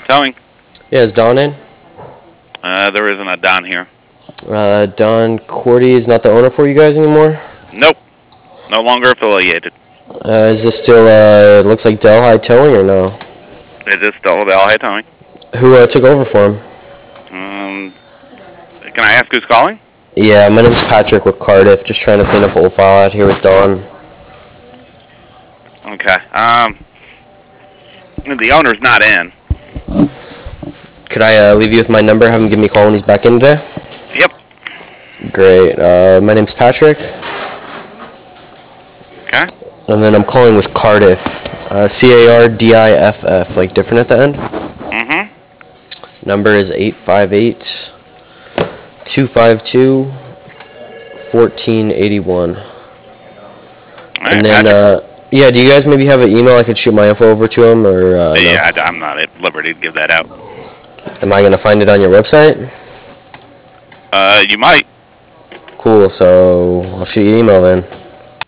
Towing. Yeah, is Don in? There isn't a Don here. Don Cordy is not the owner for you guys anymore? Nope. No longer affiliated. Is this still, looks like Delhi Towing or no? It is still Delhi Towing. Who took over for him? Can I ask who's calling? Yeah, my name's Patrick with Cardiff. Just trying to clean up old file out here with Don. Okay. The owner's not in. Could I leave you with my number? Have him give me a call when he's back in today? Yep. Great. My name's Patrick. Okay. And then I'm calling with Cardiff. Cardiff, like different at the end. Mm-hmm. Number is 858-252-1481. Right, And then, yeah, do you guys maybe have an email I could shoot my info over to him, or yeah, no? I'm not at liberty to give that out. Am I going to find it on your website? You might. Cool, so I'll shoot you an email then.